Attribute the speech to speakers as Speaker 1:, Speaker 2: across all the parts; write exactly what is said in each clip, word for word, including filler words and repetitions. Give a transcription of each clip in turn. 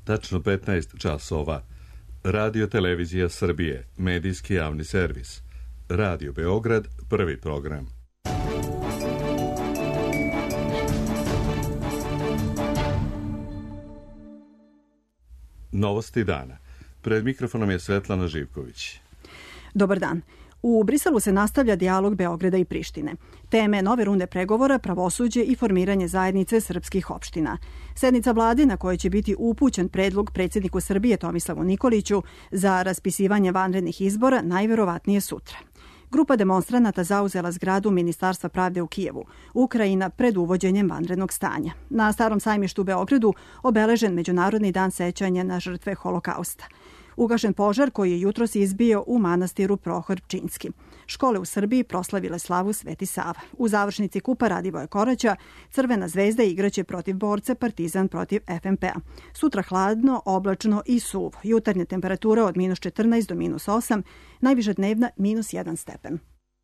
Speaker 1: Tačno petnaest časova. Radio Televizija Srbije, medijski javni servis. Radio Beograd, prvi program. Novosti dana. Pred mikrofonom je Svetlana Živković.
Speaker 2: Dobar dan. U Briselu se nastavlja dijalog Beograda i Prištine. Teme nove runde pregovora, pravosuđe i formiranje zajednice srpskih opština. Sednica vlade na kojoj će biti upućen predlog predsjedniku Srbije Tomislavu Nikoliću za raspisivanje vanrednih izbora najverovatnije sutra. Grupa demonstranata zauzela zgradu Ministarstva pravde u Kijevu, Ukrajina pred uvođenjem vanrednog stanja. Na Starom sajmištu u Beogradu obeležen Međunarodni dan sećanja na žrtve Holokausta. Ugašen požar koji je jutros izbio u manastiru Prohor Pčinjski. Škole u Srbiji proslavile slavu Sveti Sava. U završnici kupa Radivoja Koraća Crvena zvezda igraće protiv borca, Partizan protiv F M P-a. Sutra hladno, oblačno i suvo. Jutarnja temperatura od minus četrnaest do minus osam, najviša dnevna minus jedan stepen.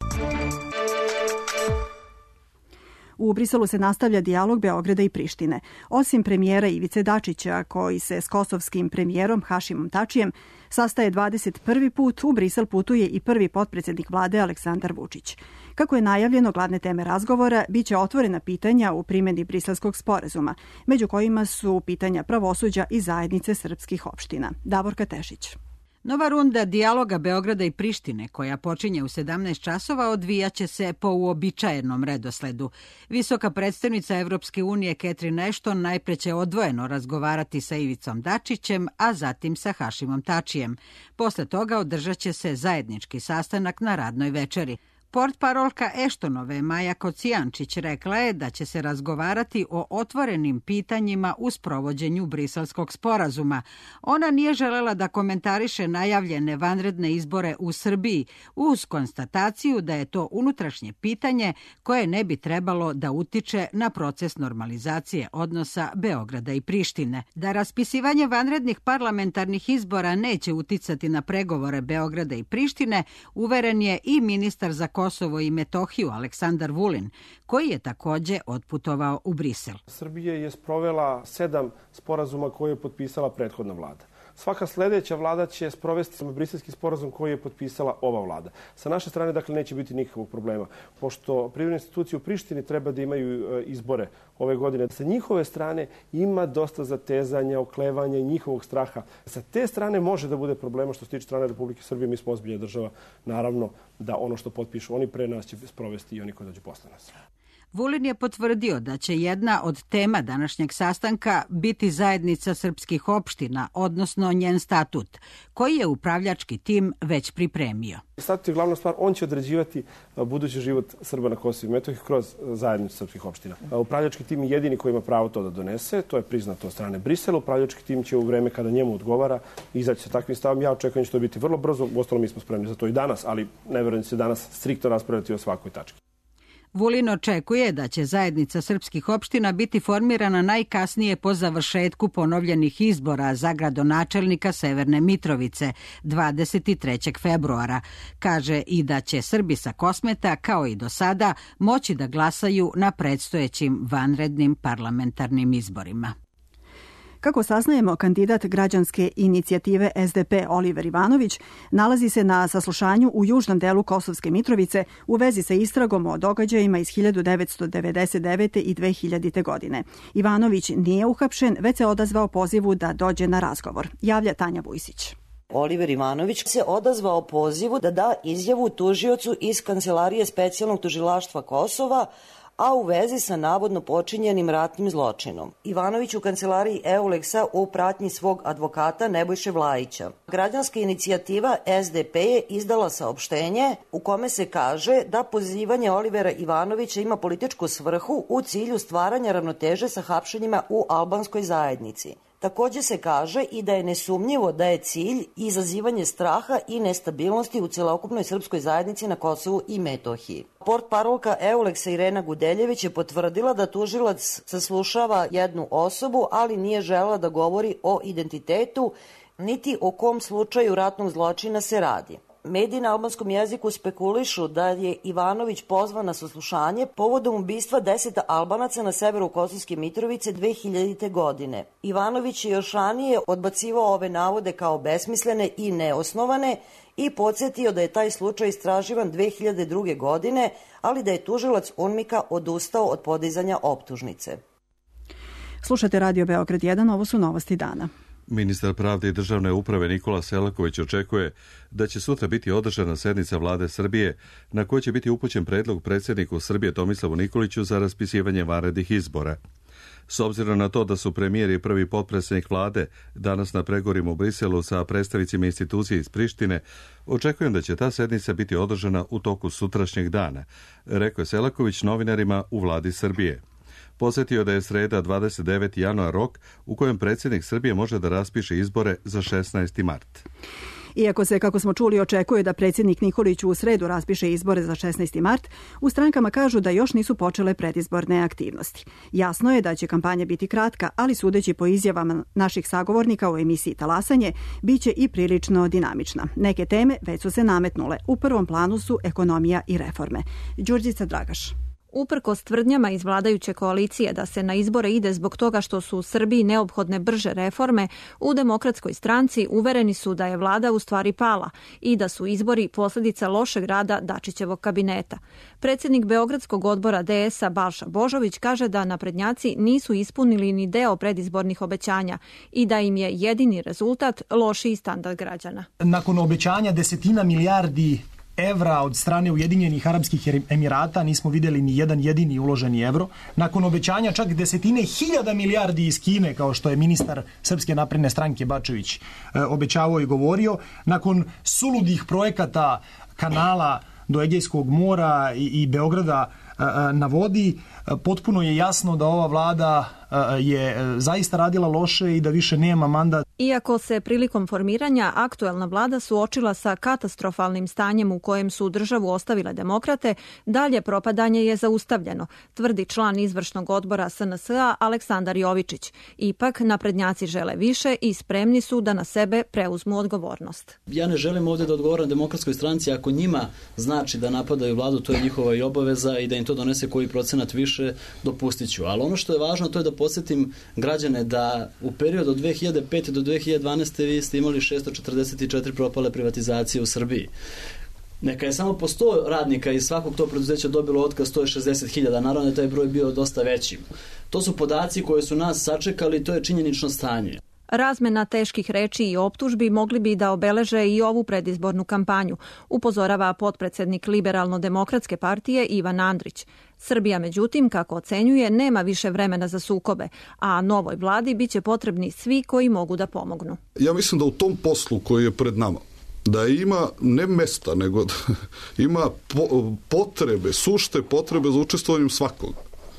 Speaker 2: U Briselu se nastavlja dijalog Beograda i Prištine. Osim premijera Ivice Dačića, koji se s kosovskim premijerom Hašimom Tačijem sastaje dvadeset prvi put, u Brisel putuje i prvi potpredsjednik vlade Aleksandar Vučić. Kako je najavljeno, glavne teme razgovora biće otvorena pitanja u primjeni Briselskog sporazuma, među kojima su pitanja pravosuđa i zajednice srpskih opština. Davorka Tešić.
Speaker 3: Nova runda dijaloga Beograda i Prištine, koja počinje u sedamnaest časova, odvijaće se po uobičajenom redosledu. Visoka predstavnica Evropske unije Catherine Ashton najpre će odvojeno razgovarati sa Ivicom Dačićem, a zatim sa Hašimom Tačijem. Posle toga održat će se zajednički sastanak na radnoj večeri. Portparolka Eštonove Maja Kocijančić rekla je da će se razgovarati o otvorenim pitanjima u sprovođenju Briselskog sporazuma. Ona nije želela da komentariše najavljene vanredne izbore u Srbiji, uz konstataciju da je to unutrašnje pitanje koje ne bi trebalo da utiče na proces normalizacije odnosa Beograda i Prištine. Da raspisivanje vanrednih parlamentarnih izbora neće uticati na pregovore Beograda i Prištine, uveren je i ministar za Kosovo i Metohiju Aleksandar Vulin, koji je takođe otputovao u Brisel.
Speaker 4: Srbija je sprovela sedam sporazuma koje je potpisala prethodna vlada. Svaka sledeća vlada će sprovesti briselski sporazum koji je potpisala ova vlada. Sa naše strane, dakle, neće biti nikakvog problema, pošto privredne institucije u Prištini treba da imaju izbore ove godine. Sa njihove strane ima dosta zatezanja, oklevanja i njihovog straha. Sa te strane može da bude problema što se tiče strane Republike Srbije. Mi smo ozbiljna država, naravno da ono što potpišu oni pre nas će sprovesti i oni koji dođu posle nas.
Speaker 3: Vulin je potvrdio da će jedna od tema današnjeg sastanka biti zajednica srpskih opština, odnosno njen statut, koji je upravljački tim već pripremio.
Speaker 4: Statut je glavna stvar, on će određivati budući život Srba na Kosovu i Metohiji kroz zajednicu srpskih opština. Upravljački tim je jedini koji ima pravo to da donese, to je priznato od strane Brisela. Upravljački tim će u vreme kada njemu odgovara izaći sa takvim stavom. Ja očekujem da će to biti vrlo brzo, uostalom mi smo spremni za to i danas, ali ne verujem da će danas striktno raspravljati o svakoj tački.
Speaker 3: Vulin očekuje da će zajednica srpskih opština biti formirana najkasnije po završetku ponovljenih izbora za gradonačelnika Severne Mitrovice dvadeset trećeg februara. Kaže i da će Srbi sa Kosmeta, kao i do sada, moći da glasaju na predstojećim vanrednim parlamentarnim izborima.
Speaker 2: Kako saznajemo, kandidat građanske inicijative S D P Oliver Ivanović nalazi se na saslušanju u južnom delu Kosovske Mitrovice u vezi sa istragom o događajima iz hiljadu devetsto devedeset devete. i dve hiljadite. godine. Ivanović nije uhapšen, već se odazvao pozivu da dođe na razgovor. Javlja Tanja Vujsić.
Speaker 5: Oliver Ivanović se odazvao pozivu da da izjavu tužiocu iz Kancelarije specijalnog tužilaštva Kosova, a u vezi sa navodno počinjenim ratnim zločinom. Ivanović u kancelariji Euleksa u pratnji svog advokata Nebojše Vlajića. Građanska inicijativa S D P je izdala saopštenje u kome se kaže da pozivanje Olivera Ivanovića ima političku svrhu u cilju stvaranja ravnoteže sa hapšenjima u albanskoj zajednici. Takođe se kaže i da je nesumnjivo da je cilj izazivanje straha i nestabilnosti u celokupnoj srpskoj zajednici na Kosovu i Metohiji. Portparolka Euleksa Irena Gudeljević je potvrdila da tužilac saslušava jednu osobu, ali nije želela da govori o identitetu niti o kom slučaju ratnog zločina se radi. Mediji na albanskom jeziku spekulišu da je Ivanović pozvan na saslušanje povodom ubistva deset Albanaca na severu Kosovske Mitrovice dve hiljadite. godine. Ivanović je još ranije odbacivao ove navode kao besmislene i neosnovane i podsjetio da je taj slučaj istraživan dve hiljade druge. godine, ali da je tužilac UNMIK-a odustao od podizanja optužnice.
Speaker 2: Slušate Radio Beograd jedan, ovo su novosti dana.
Speaker 1: Ministar pravde i državne uprave Nikola Selaković očekuje da će sutra biti održana sednica vlade Srbije na kojoj će biti upućen predlog predsjedniku Srbije Tomislavu Nikoliću za raspisivanje vanrednih izbora. S obzirom na to da su premijer i prvi potpredsjednik vlade danas na pregovorima u Briselu sa predstavnicima institucije iz Prištine, očekujem da će ta sednica biti održana u toku sutrašnjeg dana, rekao je Selaković novinarima u vladi Srbije. Posjetio da je sreda dvadeset deveti januar rok u kojem predsjednik Srbije može da raspiše izbore za šesnaesti mart.
Speaker 2: Iako se, kako smo čuli, očekuje da predsjednik Nikolić u sredu raspiše izbore za šesnaesti mart, u strankama kažu da još nisu počele predizborne aktivnosti. Jasno je da će kampanja biti kratka, ali sudeći po izjavama naših sagovornika u emisiji Talasanje, bit će i prilično dinamična. Neke teme već su se nametnule. U prvom planu su ekonomija i reforme. Đurđica Dragaš.
Speaker 6: Uprkos tvrdnjama iz vladajuće koalicije da se na izbore ide zbog toga što su u Srbiji neophodne brže reforme, u Demokratskoj stranci uvereni su da je vlada u stvari pala i da su izbori posljedica lošeg rada Dačićevog kabineta. Predsjednik Beogradskog odbora D S-a Balša Božović kaže da naprednjaci nisu ispunili ni deo predizbornih obećanja i da im je jedini rezultat lošiji standard građana.
Speaker 7: Nakon obećanja desetina milijardi evra od strane Ujedinjenih Arapskih Emirata nismo vidjeli ni jedan jedini uloženi evro. Nakon obećanja čak desetine hiljada milijardi iz Kine, kao što je ministar Srpske napredne stranke Bačević obećavao i govorio, nakon suludih projekata kanala do Egejskog mora i, i Beograda na vodi, potpuno je jasno da ova vlada je zaista radila loše i da više nema mandat.
Speaker 6: Iako se prilikom formiranja aktuelna vlada suočila sa katastrofalnim stanjem u kojem su državu ostavile demokrate, dalje propadanje je zaustavljeno, tvrdi član izvršnog odbora S N S-a Aleksandar Jovičić. Ipak naprednjaci žele više i spremni su da na sebe preuzmu odgovornost.
Speaker 8: Ja ne želim ovdje da odgovoram Demokratskoj stranci, ako njima znači da napadaju vladu, to je njihova i obaveza i da im to donese koji procenat više, dopustit ću. Ali ono što je važno, to je da podsjetim građane da u periodu od dve hiljade pete do dve hiljade dvanaeste. vi ste imali šesto četrdeset četiri propale privatizacije u Srbiji. Neka je samo po sto radnika iz svakog tog preduzeća dobilo otkaz, to je šezdeset hiljada. Naravno je taj broj bio dosta veći. To su podaci koji su nas sačekali, to je činjenično stanje.
Speaker 6: Razmena teških reči i optužbi mogli bi da obeleže i ovu predizbornu kampanju, upozorava potpredsednik Liberalno-demokratske partije Ivan Andrić. Srbija, međutim, kako ocenjuje, nema više vremena za sukobe, a novoj vladi biće potrebni svi koji mogu da pomognu.
Speaker 9: Ja mislim da u tom poslu koji je pred nama, da ima ne mesta, nego da ima po, potrebe, sušte potrebe za učestvovanjem svakog.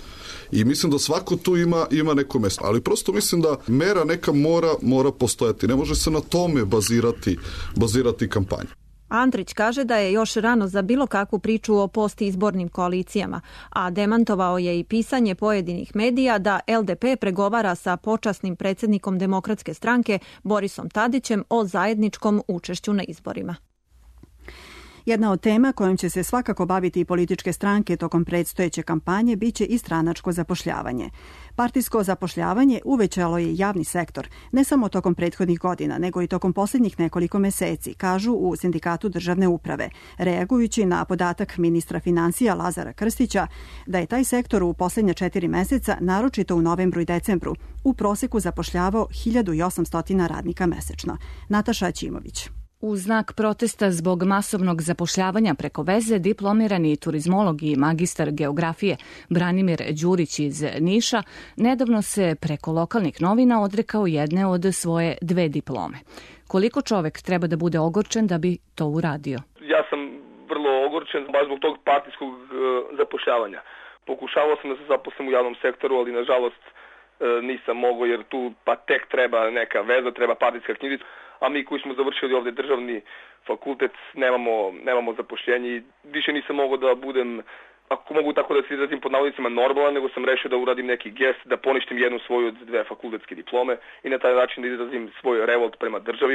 Speaker 9: I mislim da svako tu ima, ima neko mjesto. Ali prosto mislim da mera neka mora, mora postojati. Ne može se na tome bazirati, bazirati kampanja.
Speaker 6: Andrić kaže da je još rano za bilo kakvu priču o postizbornim koalicijama, a demantovao je i pisanje pojedinih medija da L D P pregovara sa počasnim predsjednikom Demokratske stranke Borisom Tadićem o zajedničkom učešću na izborima.
Speaker 2: Jedna od tema kojom će se svakako baviti i političke stranke tokom predstojeće kampanje biće i stranačko zapošljavanje. Partijsko zapošljavanje uvećalo je javni sektor, ne samo tokom prethodnih godina, nego i tokom posljednjih nekoliko meseci, kažu u Sindikatu državne uprave, reagujući na podatak ministra financija Lazara Krstića da je taj sektor u posljednja četiri meseca, naročito u novembru i decembru, u proseku zapošljavao hiljadu osamsto radnika mesečno. Nataša Ćimović.
Speaker 10: U znak protesta zbog masovnog zapošljavanja preko veze, diplomirani turizmolog i magistar geografije Branimir Đurić iz Niša nedavno se preko lokalnih novina odrekao jedne od svoje dve diplome. Koliko čovek treba da bude ogorčen da bi to uradio?
Speaker 11: Ja sam vrlo ogorčen baš zbog tog partijskog uh, zapošljavanja. Pokušavao sam da se zaposlim u javnom sektoru, ali nažalost uh, nisam mogao jer tu pa tek treba neka veza, treba partijska knjižica. A mi koji smo završili ovdje državni fakultet nemamo, nemamo zapošljenje i više nisam mogao da budem, ako mogu tako da se izrazim pod navodnicima, normalan, nego sam rešio da uradim neki gest, da poništim jednu svoju od dve fakultetske diplome i na taj način da izrazim svoj revolt prema državi.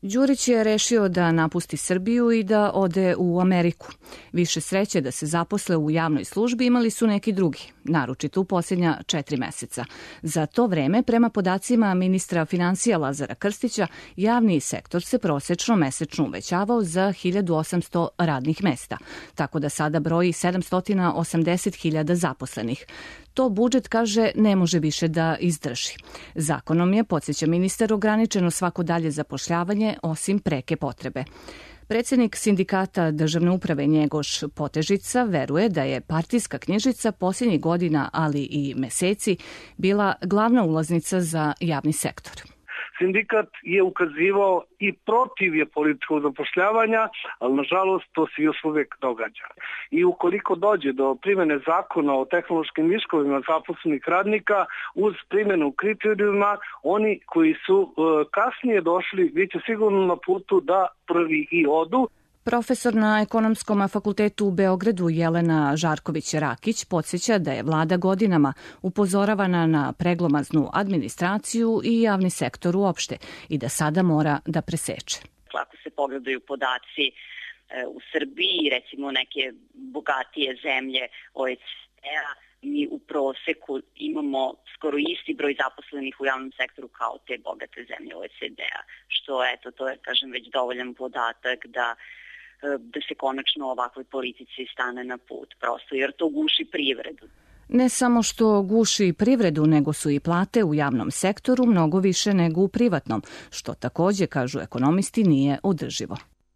Speaker 10: Đurić je rešio da napusti Srbiju i da ode u Ameriku. Više sreće da se zaposle u javnoj službi imali su neki drugi, naročito u posljednja četiri meseca. Za to vreme, prema podacima ministra financija Lazara Krstića, javni sektor se prosečno mesečno uvećavao za hiljadu osamsto radnih mesta, tako da sada broji sedamsto osamdeset hiljada zaposlenih. To budžet, kaže, ne može više da izdrži. Zakonom je, podsjeća ministar, ograničeno svako dalje zapošljavanje osim preke potrebe. Predsjednik sindikata državne uprave Njegoš Potežica veruje da je partijska knjižica posljednjih godina, ali i meseci, bila glavna ulaznica za javni sektor.
Speaker 12: Sindikat je ukazivao i protiv je političkog zapošljavanja, ali nažalost to se još uvijek događa. I ukoliko dođe do primjene zakona o tehnološkim viškovima zaposlenih radnika uz primjenu kriterijuma, oni koji su e, kasnije došli bit će sigurno na putu da prvi i odu.
Speaker 10: Profesor na Ekonomskom fakultetu u Beogradu Jelena Žarković-Rakić podsjeća da je vlada godinama upozoravana na preglomaznu administraciju i javni sektor uopšte i da sada mora da preseče.
Speaker 13: Ako se pogledaju podaci u Srbiji, recimo neke bogatije zemlje O E C D-a, mi u proseku imamo skoro isti broj zaposlenih u javnom sektoru kao te bogate zemlje O E C D-a, što eto, to je, kažem, već dovoljan podatak da da se konačno ovakvoj politici stane na put, prosto jer to guši privredu.
Speaker 10: Ne samo što guši privredu, nego su i plate u javnom sektoru mnogo više nego u privatnom, što takođe, kažu ekonomisti, nije održivo.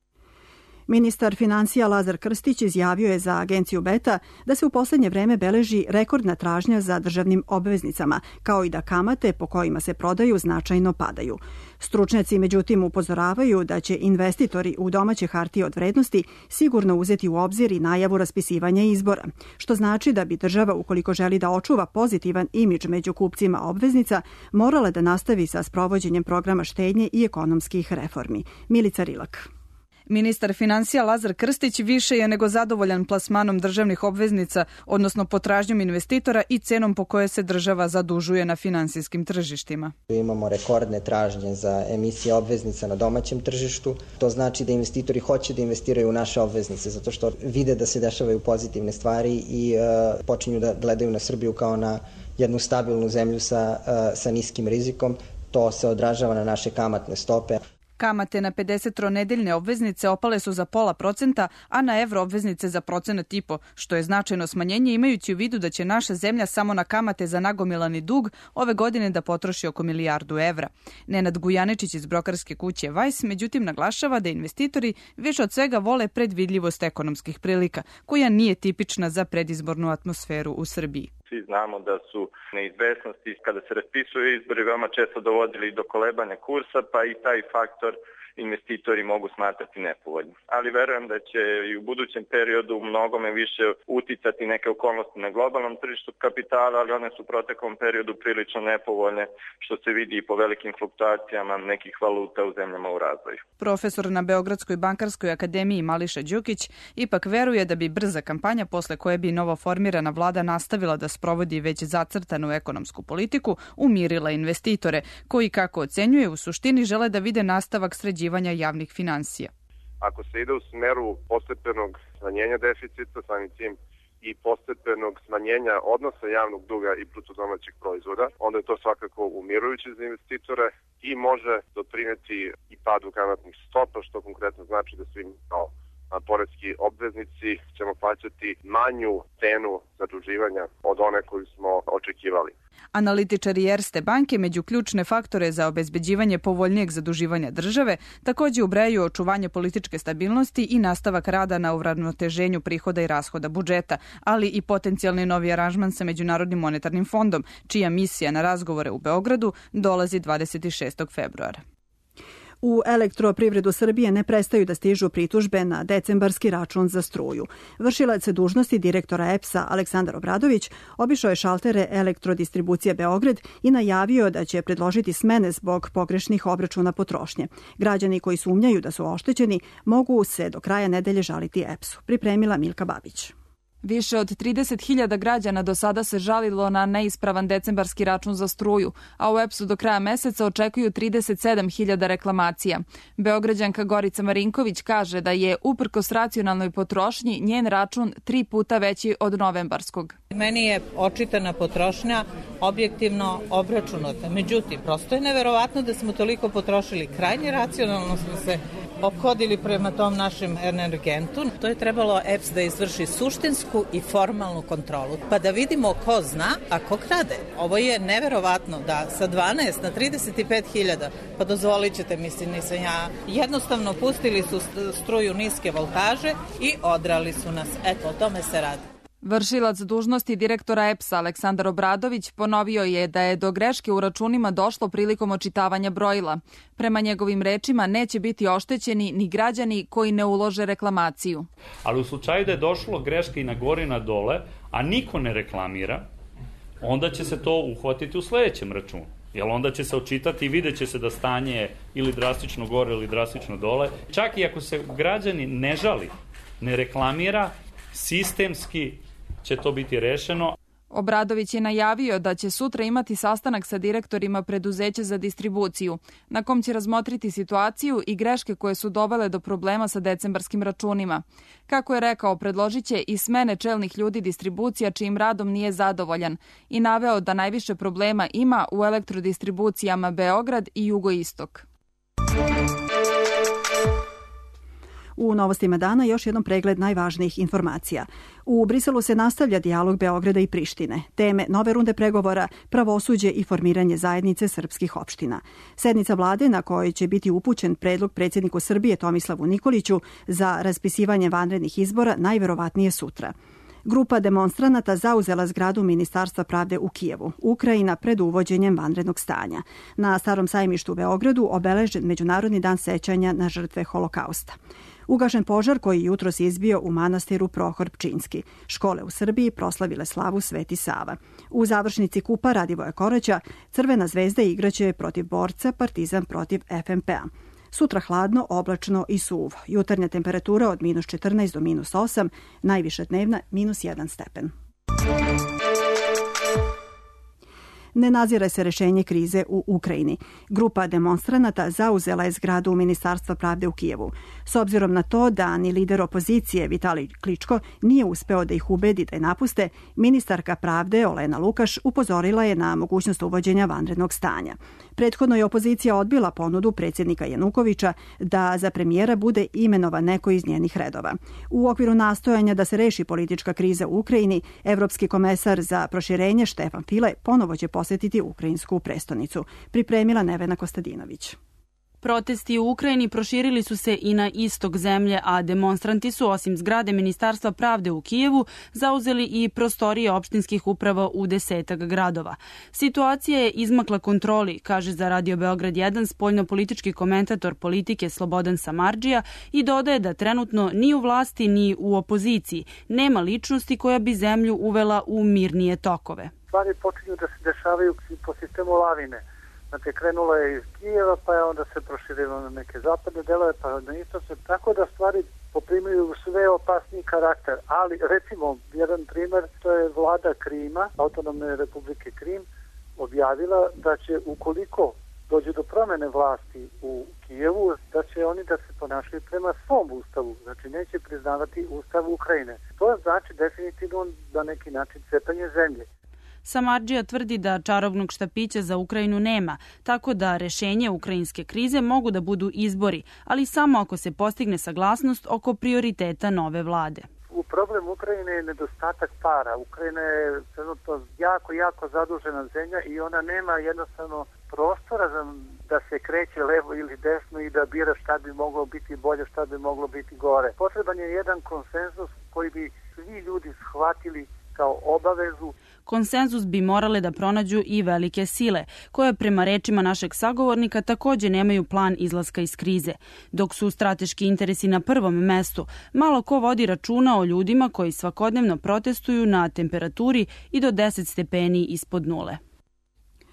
Speaker 2: Ministar financija Lazar Krstić izjavio je za agenciju Beta da se u posljednje vreme beleži rekordna tražnja za državnim obveznicama, kao i da kamate po kojima se prodaju značajno padaju. Stručnjaci međutim upozoravaju da će investitori u domaće hartije od vrednosti sigurno uzeti u obzir i najavu raspisivanja izbora, što znači da bi država, ukoliko želi da očuva pozitivan imidž među kupcima obveznica, morala da nastavi sa sprovođenjem programa štednje i ekonomskih reformi. Milica Rilak.
Speaker 14: Ministar financija Lazar Krstić više je nego zadovoljan plasmanom državnih obveznica, odnosno potražnjom investitora i cenom po kojoj se država zadužuje na finansijskim tržištima.
Speaker 15: Imamo rekordne tražnje za emisije obveznica na domaćem tržištu. To znači da investitori hoće da investiraju u naše obveznice zato što vide da se dešavaju pozitivne stvari i uh, počinju da gledaju na Srbiju kao na jednu stabilnu zemlju sa, uh, sa niskim rizikom. To se odražava na naše kamatne stope.
Speaker 14: Kamate na pedesettronedeljne obveznice opale su za pola procenta, a na evro obveznice za procenat i po, što je značajno smanjenje imajući u vidu da će naša zemlja samo na kamate za nagomilani dug ove godine da potroši oko milijardu evra. Nenad Gujaničić iz brokerske kuće Weiss međutim naglašava da investitori više od svega vole predvidljivost ekonomskih prilika, koja nije tipična za predizbornu atmosferu u Srbiji.
Speaker 16: Svi znamo da su neizvesnosti kada se raspisuju izbori veoma često dovodili do kolebanja kursa, pa i taj faktor investitori mogu smatrati nepovoljnim. Ali verujem da će i u budućem periodu mnogome više uticati neke okolnosti na globalnom tržištu kapitala, ali one su u proteklom periodu prilično nepovoljne, što se vidi i po velikim fluktuacijama nekih valuta u zemljama u razvoju.
Speaker 14: Profesor na Beogradskoj bankarskoj akademiji Mališa Đukić ipak veruje da bi brza kampanja posle koje bi novoformirana vlada nastavila da sprovodi već zacrtanu ekonomsku politiku umirila investitore, koji, kako ocenjuje, u suštini žele da vide nastavak sređivanja javnih finansija.
Speaker 17: Ako se ide u smeru postepenog smanjenja deficita, samim tim i postepenog smanjenja odnosa javnog duga i bruto domaćeg proizvoda, onda je to svakako umirujuće za investitore i može doprineti i padu kamatnih stopa, što konkretno znači da svi kao poreski obveznici ćemo plaćati manju cenu zaduživanja od one koju smo očekivali.
Speaker 14: Analitičari Erste banke među ključne faktore za obezbeđivanje povoljnijeg zaduživanja države takođe ubrajaju očuvanje političke stabilnosti i nastavak rada na uravnoteženju prihoda i rashoda budžeta, ali i potencijalni novi aranžman sa Međunarodnim monetarnim fondom, čija misija na razgovore u Beogradu dolazi dvadeset šestog februara.
Speaker 2: U Elektroprivredu Srbije ne prestaju da stižu pritužbe na decembarski račun za struju. Vršilac dužnosti direktora E P S-a Aleksandar Obradović obišao je šaltere Elektrodistribucije Beograd i najavio da će predložiti smene zbog pogrešnih obračuna potrošnje. Građani koji sumnjaju da su oštećeni mogu se do kraja nedelje žaliti E P S-u. Pripremila Milka Babić.
Speaker 14: Više od trideset hiljada građana do sada se žalilo na neispravan decembarski račun za struju, a u E P S-u do kraja meseca očekuju trideset sedam hiljada reklamacija. Beograđanka Gorica Marinković kaže da je, uprkos racionalnoj potrošnji, njen račun tri puta veći od novembarskog.
Speaker 18: Meni je očitana potrošnja objektivno obračunata. Međutim, prosto je neverovatno da smo toliko potrošili. Krajnje racionalno smo se ophodili prema tom našem energentu. To je trebalo E P S da izvrši suštinsku i formalnu kontrolu, pa da vidimo ko zna, a ko krade. Ovo je neverovatno da sa dvanaest na trideset pet hiljada, pa dozvolit ćete, mislim, nisam ja, jednostavno pustili su struju niske voltaže i odrali su nas. Eto, o tome se radi.
Speaker 14: Vršilac dužnosti direktora E P S-a Aleksandar Obradović ponovio je da je do greške u računima došlo prilikom očitavanja brojila. Prema njegovim rečima neće biti oštećeni ni građani koji ne ulože reklamaciju.
Speaker 19: Ali u slučaju da je došlo greška i na gore i na dole, a niko ne reklamira, onda će se to uhvatiti u sledećem računu. Jer onda će se očitati i vidjet će se da stanje je ili drastično gore ili drastično dole. Čak i ako se građani ne žali, ne reklamira, sistemski će to biti rešeno.
Speaker 14: Obradović je najavio da će sutra imati sastanak sa direktorima preduzeća za distribuciju, na kom će razmotriti situaciju i greške koje su dovele do problema sa decembarskim računima. Kako je rekao, predložit će i smene čelnih ljudi distribucija čijim radom nije zadovoljan i naveo da najviše problema ima u elektrodistribucijama Beograd i Jugoistok.
Speaker 2: U novostima dana još jednom pregled najvažnijih informacija. U Briselu se nastavlja dijalog Beograda i Prištine. Teme nove runde pregovora, pravosuđe i formiranje zajednice srpskih opština. Sednica vlade na kojoj će biti upućen predlog predsjedniku Srbije Tomislavu Nikoliću za raspisivanje vanrednih izbora najverovatnije sutra. Grupa demonstranata zauzela zgradu Ministarstva pravde u Kijevu, Ukrajina, pred uvođenjem vanrednog stanja. Na Starom sajmištu u Beogradu obeležen Međunarodni dan sećanja na žrtve Holokausta. Ugašen požar koji jutros izbio u manastiru Prohor Pčinjski. Škole u Srbiji proslavile slavu Sveti Sava. U završnici kupa Radivoja Koraća Crvena zvezda igraće protiv Borca, Partizan protiv F M P-a. Sutra hladno, oblačno i suvo. Jutarnja temperatura od minus četrnaest do minus osam, najviša dnevna minus jedan stepen. Ne nazire se rešenje krize u Ukrajini. Grupa demonstranata zauzela je zgradu Ministarstva pravde u Kijevu. S obzirom na to da ni lider opozicije Vitalij Kličko nije uspeo da ih ubedi da je napuste, ministarka pravde Olena Lukaš upozorila je na mogućnost uvođenja vanrednog stanja. Prethodno je opozicija odbila ponudu predsjednika Janukovića da za premijera bude imenovan neko iz njenih redova. U okviru nastojanja da se reši politička kriza u Ukrajini, evropski komesar za proširenje Štefan File ponovo će posjetiti ukrajinsku prestonicu, pripremila Nevena Kostadinović.
Speaker 20: Protesti u Ukrajini proširili su se i na istok zemlje, a demonstranti su osim zgrade Ministarstva pravde u Kijevu zauzeli i prostorije opštinskih uprava u desetak gradova. Situacija je izmakla kontroli, kaže za Radio Beograd jedan spoljnopolitički komentator politike Slobodan Samardžija i dodaje da trenutno ni u vlasti ni u opoziciji nema ličnosti koja bi zemlju uvela u mirnije tokove.
Speaker 21: Stvari počinju da se dešavaju po sistemu lavine. Znači, krenulo je iz Kijeva, pa je onda se proširilo na neke zapadne delove, pa na isto se, tako da stvari poprimaju sve opasniji karakter. Ali, recimo, jedan primer, to je vlada Krima, Autonomne republike Krim, objavila da će, ukoliko dođe do promene vlasti u Kijevu, da će oni da se ponašaju prema svom ustavu, znači neće priznavati ustav Ukrajine. To znači definitivno na neki način cepanje zemlje.
Speaker 20: Samardžija tvrdi da čarobnog štapića za Ukrajinu nema, tako da rešenje ukrajinske krize mogu da budu izbori, ali samo ako se postigne saglasnost oko prioriteta nove vlade.
Speaker 21: U problem Ukrajine je nedostatak para. Ukrajina je trenutno jako, jako zadužena zemlja i ona nema jednostavno prostora za, da se kreće levo ili desno i da bira šta bi moglo biti bolje, šta bi moglo biti gore. Potreban je jedan konsenzus koji bi svi ljudi shvatili kao obavezu.
Speaker 20: Konsenzus bi morale da pronađu i velike sile, koje prema rečima našeg sagovornika takođe nemaju plan izlaska iz krize. Dok su strateški interesi na prvom mestu, malo ko vodi računa o ljudima koji svakodnevno protestuju na temperaturi i do deset stepeni ispod nule.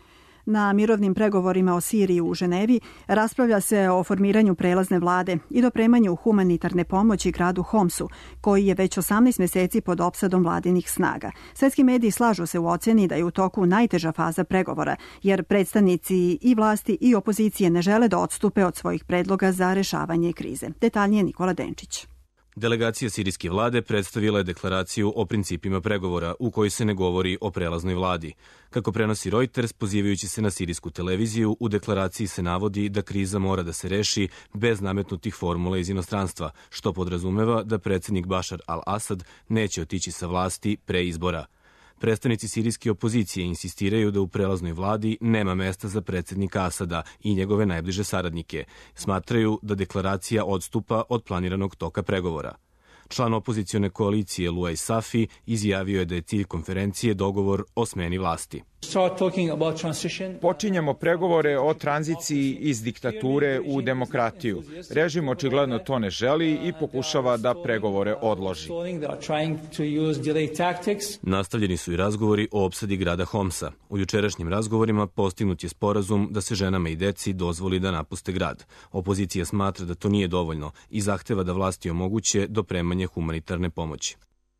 Speaker 2: Na mirovnim pregovorima o Siriji u Ženevi raspravlja se o formiranju prelazne vlade i dopremanju humanitarne pomoći gradu Homsu, koji je već osamnaest meseci pod opsadom vladinih snaga. Svetski mediji slažu se u oceni da je u toku najteža faza pregovora, jer predstavnici i vlasti i opozicije ne žele da odstupe od svojih predloga za rešavanje krize. Detaljnije Nikola Denčić.
Speaker 4: Delegacija sirijske vlade predstavila je deklaraciju o principima pregovora u kojoj se ne govori o prelaznoj vladi. Kako prenosi Reuters, pozivajući se na sirijsku televiziju, u deklaraciji se navodi da kriza mora da se reši bez nametnutih formula iz inostranstva, što podrazumeva da predsjednik Bašar al-Asad neće otići sa vlasti pre izbora. Predstavnici sirijske opozicije insistiraju da u prelaznoj vladi nema mesta za predsjednika Asada i njegove najbliže saradnike. Smatraju da deklaracija odstupa od planiranog toka pregovora. Član opozicione koalicije Luaj Safi izjavio je da je cilj konferencije dogovor o smeni vlasti.
Speaker 22: Počinjemo pregovore o tranziciji iz diktature u demokratiju. Režim očigledno to ne želi i pokušava da pregovore odloži.
Speaker 4: Nastavljeni su i razgovori o opsadi grada Homsa. U jučerašnjim razgovorima postignut je sporazum da se ženama i deci dozvoli da napuste grad. Opozicija smatra da to nije dovoljno i zahteva da vlasti omoguće dopremanje humanitarne pomoći.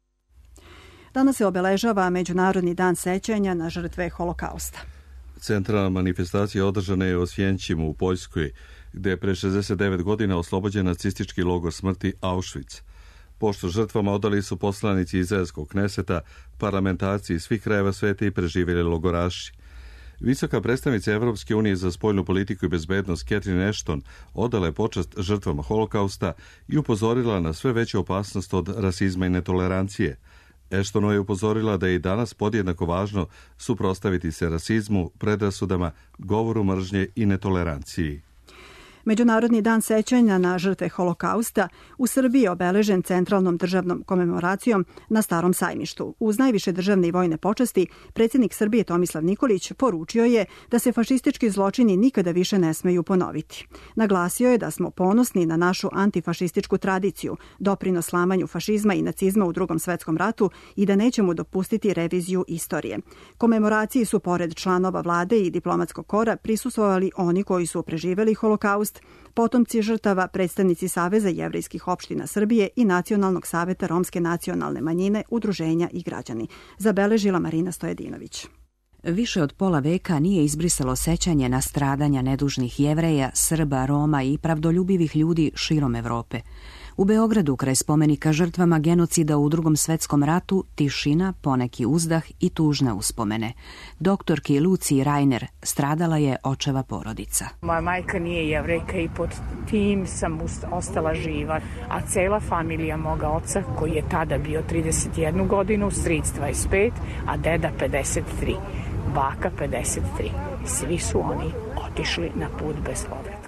Speaker 2: Danas se obeležava Međunarodni dan sećanja na žrtve Holokausta.
Speaker 1: Centralna manifestacija održana je u Osvjenčimu u Poljskoj, gde je pre šezdeset devet godina oslobođen nacistički logor smrti Auschwitz. Pošto žrtvama odali su poslanici izraelskog Kneseta, parlamentarci iz svih krajeva sveta i preživjeli logoraši. Visoka predstavnica Evropske unije za spoljnu politiku i bezbednost Catherine Ashton odala je počast žrtvama Holokausta i upozorila na sve veću opasnost od rasizma i netolerancije. Ashton je upozorila da je i danas podjednako važno suprotstaviti se rasizmu, predrasudama, govoru mržnje i netoleranciji.
Speaker 2: Međunarodni dan sećanja na žrtve Holokausta u Srbiji je obeležen centralnom državnom komemoracijom na Starom sajmištu. Uz najviše državne i vojne počasti, predsjednik Srbije Tomislav Nikolić poručio je da se fašistički zločini nikada više ne smeju ponoviti. Naglasio je da smo ponosni na našu antifašističku tradiciju, doprinos slamanju fašizma i nacizma u Drugom svetskom ratu i da nećemo dopustiti reviziju istorije. Komemoraciji su pored članova vlade i diplomatskog kora prisustvovali oni koji su preživeli Holokaust, potomci žrtava, predstavnici Saveza jevrejskih opština Srbije i Nacionalnog saveta romske nacionalne manjine, udruženja i građani. Zabeležila Marina Stojedinović.
Speaker 23: Više od pola veka nije izbrisalo sećanje na stradanja nedužnih Jevreja, Srba, Roma i pravdoljubivih ljudi širom Evrope. U Beogradu, kraj spomenika žrtvama genocida u Drugom svetskom ratu, tišina, poneki uzdah i tužne uspomene. Doktorki Luciji Rajner stradala je očeva porodica.
Speaker 24: Moja majka nije Jevrejka i pod tim sam ostala živa, a cela familija moga oca, koji je tada bio trideset jednu godinu, stric dvadeset pet, a deda pedeset tri, baka pedeset tri. Svi su oni otišli na put bez povratka.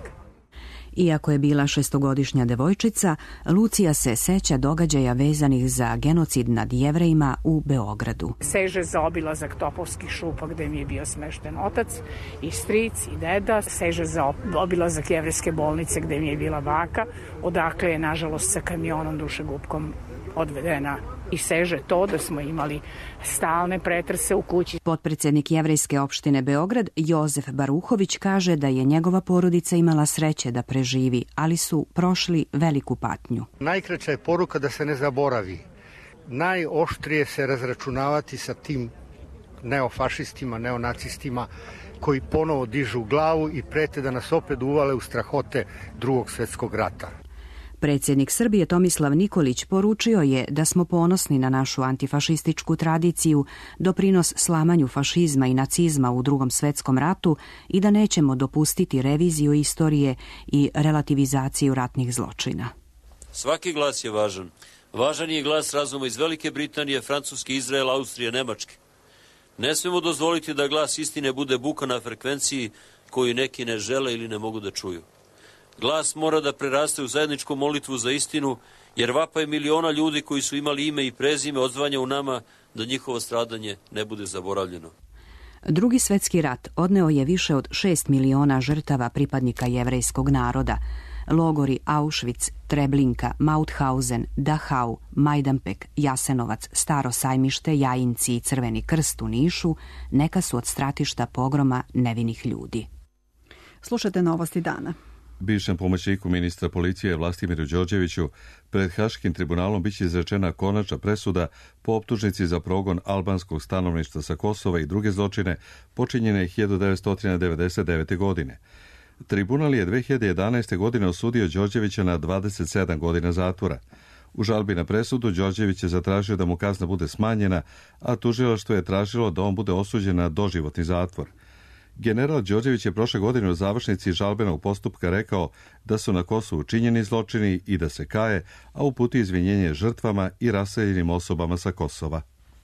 Speaker 23: Iako je bila šestogodišnja devojčica, Lucija se seća događaja vezanih za genocid nad Jevrejima u Beogradu.
Speaker 24: Seže za obilazak Topovskih šupa gde mi je bio smešten otac i stric i deda. Seže za obilazak jevrejske bolnice gde mi je bila baka, odakle je nažalost sa kamionom dušegupkom odvedena. I seže to da smo imali stalne pretrese u kući.
Speaker 23: Potpredsjednik jevrejske opštine Beograd, Jozef Baruhović, kaže da je njegova porodica imala sreće da preživi, ali su prošli veliku patnju.
Speaker 25: Najkraća je poruka da se ne zaboravi. Najoštrije se razračunavati sa tim neofašistima, neonacistima koji ponovo dižu glavu i prete da nas opet uvale u strahote Drugog svjetskog rata.
Speaker 23: Predsjednik Srbije Tomislav Nikolić poručio je da smo ponosni na našu antifašističku tradiciju, doprinos slamanju fašizma i nacizma u Drugom svetskom ratu i da nećemo dopustiti reviziju istorije i relativizaciju ratnih zločina.
Speaker 26: Svaki glas je važan. Važan je glas razuma iz Velike Britanije, Francuske, Izraela, Austrije, Nemačke. Ne smemo dozvoliti da glas istine bude buka na frekvenciji koju neki ne žele ili ne mogu da čuju. Glas mora da preraste u zajedničku molitvu za istinu, jer vapaj miliona ljudi koji su imali ime i prezime odzvanja u nama da njihovo stradanje ne bude zaboravljeno.
Speaker 23: Drugi svjetski rat odneo je više od šest miliona žrtava pripadnika jevrejskog naroda. logori Auschwitz, Treblinka, Mauthausen, Dachau, Majdanpek, Jasenovac, Staro sajmište, Jajinci i Crveni krst u Nišu neka su od stratišta pogroma nevinih ljudi.
Speaker 2: Slušajte novosti dana.
Speaker 1: Bivšem pomoćniku ministra policije Vlastimiru Đorđeviću pred Haškim tribunalom biće izrečena konačna presuda po optužnici za progon albanskog stanovništva sa Kosova i druge zločine počinjene hiljadu devetsto devedeset devete. godine. Tribunal je dve hiljade jedanaeste. godine osudio Đorđevića na dvadeset sedam godina zatvora. U žalbi na presudu Đorđević je zatražio da mu kazna bude smanjena, a tužilaštvo je tražilo da on bude osuđen na doživotni zatvor. General Đorđević je prošle godine u završnici žalbenog postupka rekao da su na Kosovu činjeni zločini i da se kaje, a uputio izvinjenje žrtvama i raseljenim osobama sa Kosova.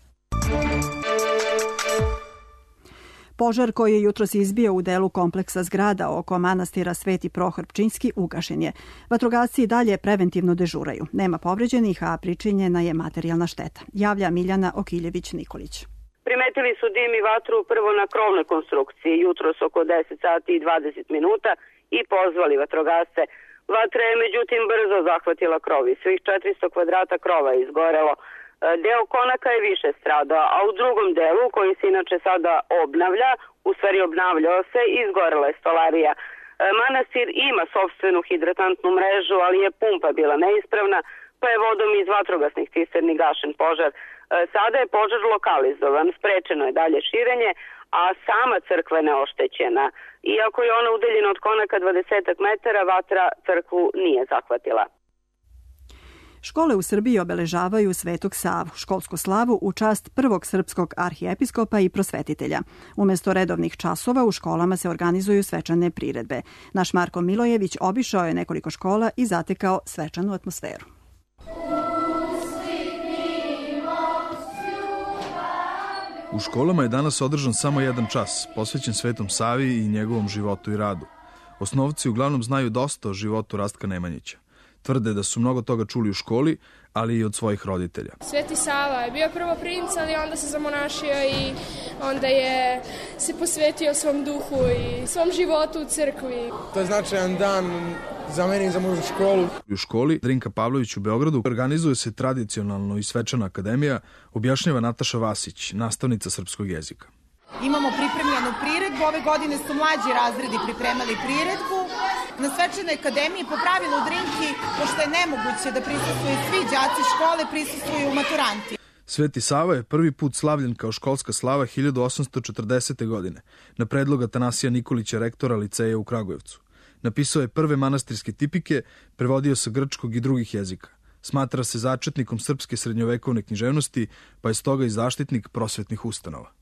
Speaker 2: Požar koji je jutros izbio u delu kompleksa zgrada oko manastira Sveti Prohor Pčinjski ugašen je. Vatrogasci dalje preventivno dežuraju. Nema povređenih, a pričinjena je materijalna šteta. Javlja Miljana Okiljević-Nikolić.
Speaker 3: Primetili su dim i vatru prvo na krovnoj konstrukciji jutros oko deset sati i dvadeset minuta i pozvali vatrogasce. Vatra je međutim brzo zahvatila krov i svih četiristo kvadrata krova je izgorelo. Deo konaka je više stradao, a u drugom delu, koji se inače sada obnavlja, u stvari obnavljao se, izgorela je stolarija. Manastir ima sopstvenu hidratantnu mrežu, ali je pumpa bila neispravna, pa je vodom iz vatrogasnih cisterni gašen požar. Sada je požar lokalizovan, sprečeno je dalje širenje, a sama crkva je neoštećena. Iako je ona udaljena od konaka dvadeset metara, vatra crkvu nije zahvatila.
Speaker 2: Škole u Srbiji obeležavaju Svetog Savu, školsku slavu u čast prvog srpskog arhijepiskopa i prosvetitelja. Umesto redovnih časova u školama se organizuju svečane priredbe. Naš Marko Milojević obišao je nekoliko škola i zatekao svečanu atmosferu.
Speaker 5: U školama je danas održan samo jedan čas, posvećen Svetom Savi i njegovom životu i radu. Osnovci uglavnom znaju dosta o životu Rastka Nemanjića. Tvrde da su mnogo toga čuli u školi, ali i od svojih roditelja.
Speaker 6: Sveti Sava je bio prvo princ, ali onda se zamonašio i onda je se posvetio svom duhu i svom životu u crkvi.
Speaker 7: To je značajan dan za mene i za moju školu.
Speaker 5: U školi Drinka Pavlović u Beogradu organizuje se tradicionalno i svečana akademija, objašnjava Nataša Vasić, nastavnica srpskog jezika.
Speaker 8: Imamo pripremljenu priredbu, ove godine su mlađi razredi pripremali priredbu. Na svečanoj akademiji po pravilu Drinki, pošto je nemoguće da prisustuju svi đaci škole, prisustuju maturanti.
Speaker 5: Sveti Sava je prvi put slavljen kao školska slava hiljadu osamsto četrdesete. godine na predlog Atanasija Nikolića, rektora liceja u Kragujevcu. Napisao je prve manastirske tipike, prevodio sa grčkog i drugih jezika. Smatra se začetnikom srpske srednjovekovne književnosti, pa je stoga i zaštitnik prosvetnih ustanova.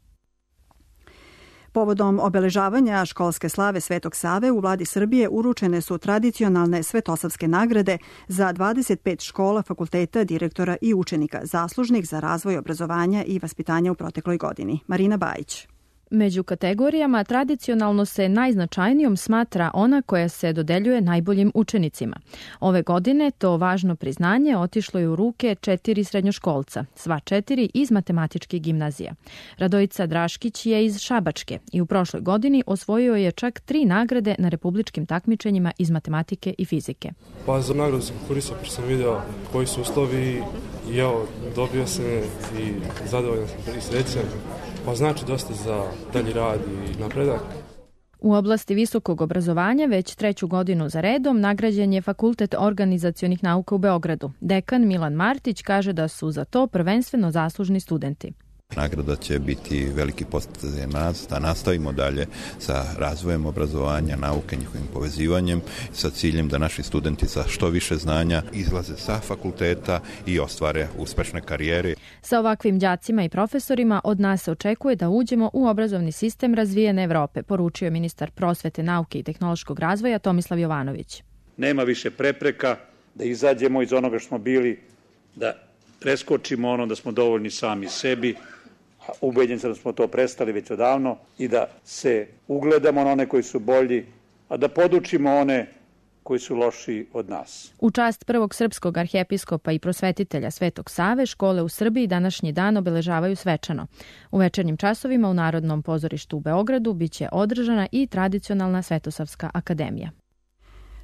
Speaker 2: Povodom obeležavanja školske slave Svetog Save u vladi Srbije uručene su tradicionalne svetosavske nagrade za dvadeset pet škola, fakulteta, direktora i učenika zaslužnih za razvoj obrazovanja i vaspitanja u protekloj godini. Marina Bajić.
Speaker 9: Među kategorijama tradicionalno se najznačajnijom smatra ona koja se dodeljuje najboljim učenicima. Ove godine to važno priznanje otišlo je u ruke četiri srednjoškolca, sva četiri iz matematičkih gimnazija. Radojica Draškić je iz Šabačke i u prošloj godini osvojio je čak tri nagrade na republičkim takmičenjima iz matematike i fizike.
Speaker 27: Pa za nagradu sam konkurisao, jer sam vidio koji su uslovi i evo, dobio sam i zadovoljan sam i srećan. Pa znači dosta za dalji rad i napredak.
Speaker 9: U oblasti visokog obrazovanja već treću godinu za redom nagrađen je Fakultet organizacionih nauka u Beogradu. Dekan Milan Martić kaže da su za to prvenstveno zaslužni studenti.
Speaker 28: Nagrada će biti veliki podsticaj za nas da nastavimo dalje sa razvojem obrazovanja, nauke, njihovim povezivanjem, sa ciljem da naši studenti sa što više znanja izlaze sa fakulteta i ostvare uspešne karijere.
Speaker 9: Sa ovakvim đacima i profesorima od nas se očekuje da uđemo u obrazovni sistem razvijene Evrope, poručio je ministar prosvete, nauke i tehnološkog razvoja Tomislav Jovanović.
Speaker 29: Nema više prepreka da izađemo iz onoga što smo bili, da preskočimo ono da smo dovoljni sami sebi, ubeđen sam da smo to prestali već odavno, i da se ugledamo na one koji su bolji, a da podučimo one koji su loši od nas.
Speaker 9: U čast prvog srpskog arhijepiskopa i prosvetitelja Svetog Save, škole u Srbiji današnji dan obeležavaju svečano. U večernjim časovima u Narodnom pozorištu u Beogradu biće održana i tradicionalna Svetosavska akademija.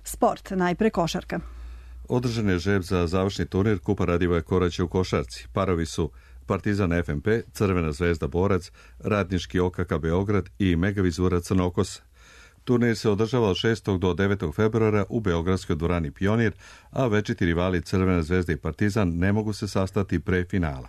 Speaker 2: Sport, najpre košarka.
Speaker 1: Održan je žreb za završni turnir Kupa Radivoja Koraća u košarci. Parovi su Partizan F M P, Crvena zvezda Borac, Radnički O K K Beograd i Megavizura Crnokos. Turnir se održava od šestog do devetog februara u beogradskoj dvorani Pionir, a večiti rivali Crvena zvezda i Partizan ne mogu se sastati pre finala.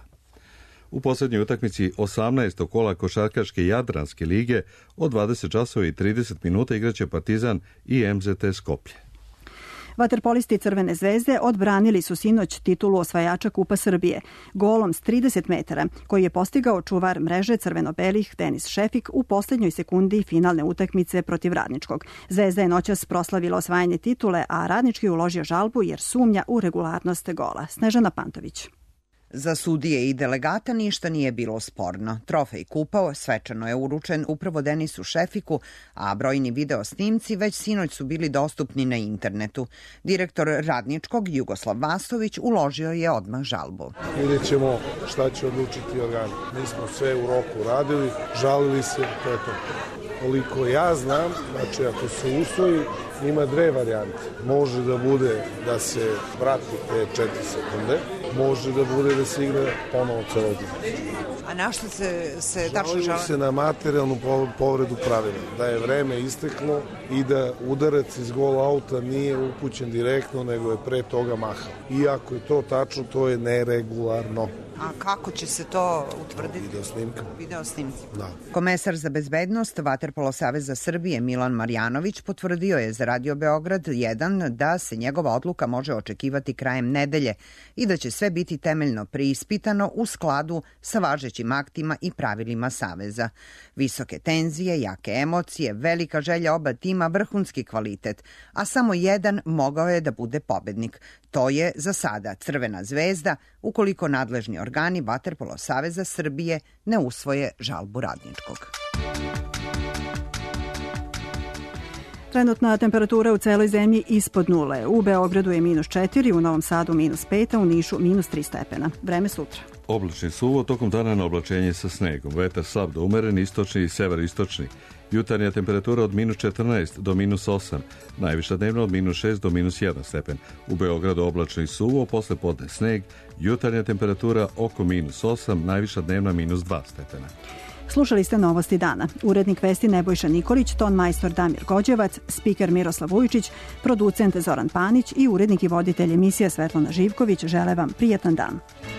Speaker 1: U posljednjoj utakmici osamnaestog kola košarkaške Jadranske lige od dvadeset časova i trideset minuta igraće Partizan i M Z T Skoplje.
Speaker 2: Vaterpolisti Crvene zvezde odbranili su sinoć titulu osvajača Kupa Srbije golom s trideset metara, koji je postigao čuvar mreže crveno-belih Denis Šefik u posljednjoj sekundi finalne utakmice protiv Radničkog. Zvezda je noćas proslavila osvajanje titule, a Radnički uložio žalbu jer sumnja u regularnost gola. Snežana Pantović.
Speaker 10: Za sudije i delegata ništa nije bilo sporno. Trofej kupa svečano je uručen upravo Denisu Šefiku, a brojni video snimci već sinoć su bili dostupni na internetu. Direktor Radničkog, Jugoslav Vasović, uložio je odmah žalbu.
Speaker 11: Vidjet ćemo šta će odlučiti organ. Mi smo sve u roku radili, žalili se, to je to. Koliko ja znam, znači ako se usvoji, ima dve varijante. Može da bude da se vrati te četiri sekunde, može da bude da se igra ponovo celodin.
Speaker 10: A na što se, se tačno žali?
Speaker 11: Žali se na materijalnu povredu pravila, da je vreme isteklo i da udarac iz gol auta nije upućen direktno, nego je pre toga mahao. Iako je to tačno, to je neregularno.
Speaker 10: A kako će se to utvrditi?
Speaker 11: Video snimka.
Speaker 10: Video snimci.
Speaker 11: Da.
Speaker 10: Komesar za bezbednost Vaterpolo saveza Srbije Milan Marjanović potvrdio je za Radio Beograd jedan da se njegova odluka može očekivati krajem nedelje i da će sve biti temeljno preispitano u skladu sa važećim aktima i pravilima saveza. Visoke tenzije, jake emocije, velika želja oba tima, vrhunski kvalitet, a samo jedan mogao je da bude pobednik. To je za sada Crvena zvezda, ukoliko nadležni organi Vaterpolo saveza Srbije ne usvoje žalbu Radničkog.
Speaker 2: Trenutna temperatura u celoj zemlji ispod nule. U Beogradu je minus četiri, u Novom Sadu minus pet, a u Nišu minus tri stepena. Vreme sutra.
Speaker 1: Oblačni suvo, tokom dana na oblačenje sa snegom. Vetar slab do umeren, istočni i severistočni. Jutarnja temperatura od minus četrnaest do minus osam, najviša dnevna od minus šest do minus jedan stepen. U Beogradu oblačno i suvo, posle podne sneg, jutarnja temperatura oko minus osam, najviša dnevna minus dva stepena.
Speaker 2: Slušali ste Novosti dana. Urednik vesti Nebojša Nikolić, ton majstor Damir Gođevac, spiker Miroslav Vujčić, producent Zoran Panić i urednik i voditelj emisija Svetlana Živković žele vam prijatan dan.